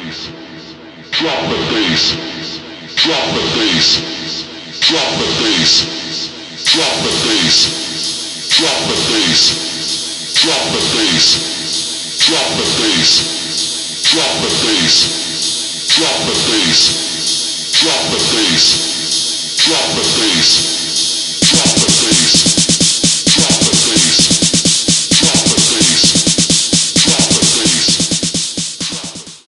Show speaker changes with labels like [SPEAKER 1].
[SPEAKER 1] Drop the bass. Drop the bass. Drop the bass. Drop the bass. Drop the bass. Drop the bass. Drop the bass. Drop the bass. Drop the bass. Drop the bass. Drop the bass.